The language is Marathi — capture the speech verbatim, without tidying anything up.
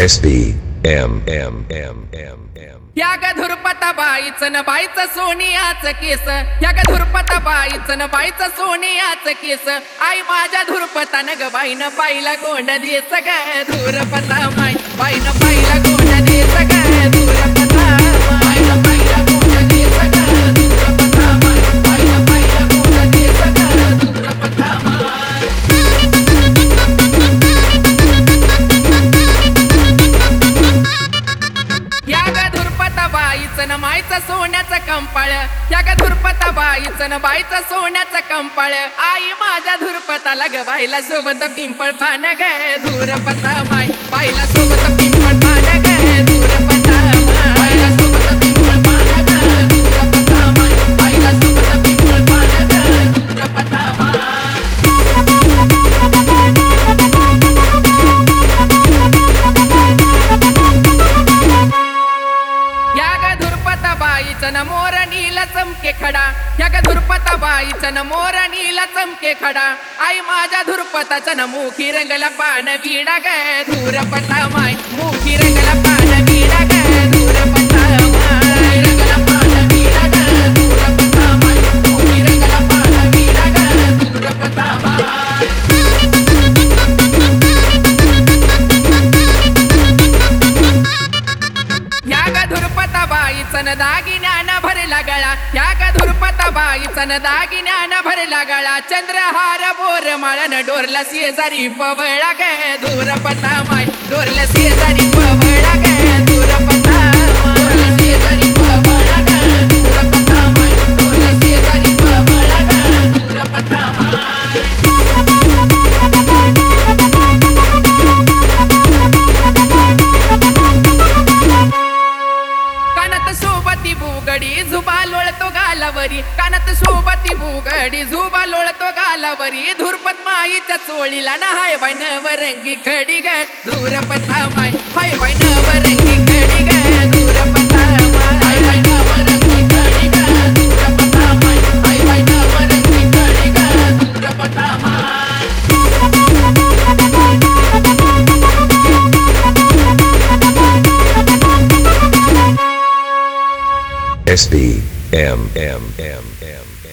S B M M M M M. या ग धुरपता बाईचं न बाईचं सोनियाचं केस, या ग धुरपता बाईचं न बाईचं सोनियाचं केस, आई माझ्या धुरपतान ग बाईनं पाहिला गोंड देस ग धुरपता माई, बाईनं पाहिला गोंड देस ग धुरपता बाईनं पाहिला गोंड देस ग धुरपता माई, बाईनं पाहिला गोंड देस ग धुरपता माई. या ग धुरपता बाईचं न माईचं सोन्याचं कंपाळ, या ग धुरपता बाईचं न बाईचं सोन्याचं कंपाळ, आई माझ्या धुरपताला ग बाईला सोबत पिंपळ पान ग धुरपता माई, बाईला सोबत पिंपळ पान ग धुरपता माई, बाईला सोबत पिंपळ पान ग धुरपता माई, बाईला सोबत पिंपळ पान ग धुरपता माई. या ग धुरपता बाईचं न मोर नीला चमके खडा, या ग धुरपता बाईचं न मोर नीला चमके खडा, आई माझ्या धुरपताचा न मुखी रंगला पान विडा ग धुरपता माई, मुखी रंगला पान विडा ग धुरपता माई, रंगला पान विडा ग धुरपता माई, मुखी रंगला पान विडा ग धुरपता माई. या ग धुरपता बाईचं न दागिन्यानं भरला गळा, या ग धुरपता बाईचं न दागिन्यानं भरला गळा, चंद्रहार बोर माळन डोरला शेजारी पवळा ग धुरपता माई, डोरला शेजारी पवळा ग धुरपता माई, डोरला शेजारी पवळा ग धुरपता माई, डोरला शेजारी पवळा ग धुरपता माई. कानात सोबती बुगडी झुबा लोळतो गालावरी, कानात सोबती बुगडी झुबा लोळतो गालावरी, धुरपत माईच्या चोळीला ना हाय बाय नवरंगी खडी ग धुरपता माई, हाय बाय नवरंगी खडी ग धुरपता माई, हाय बाय नवरंगी खडी ग धुरपता माई, हाय बाय नवरंगी खडी ग धुरपता माई. S B M M M M.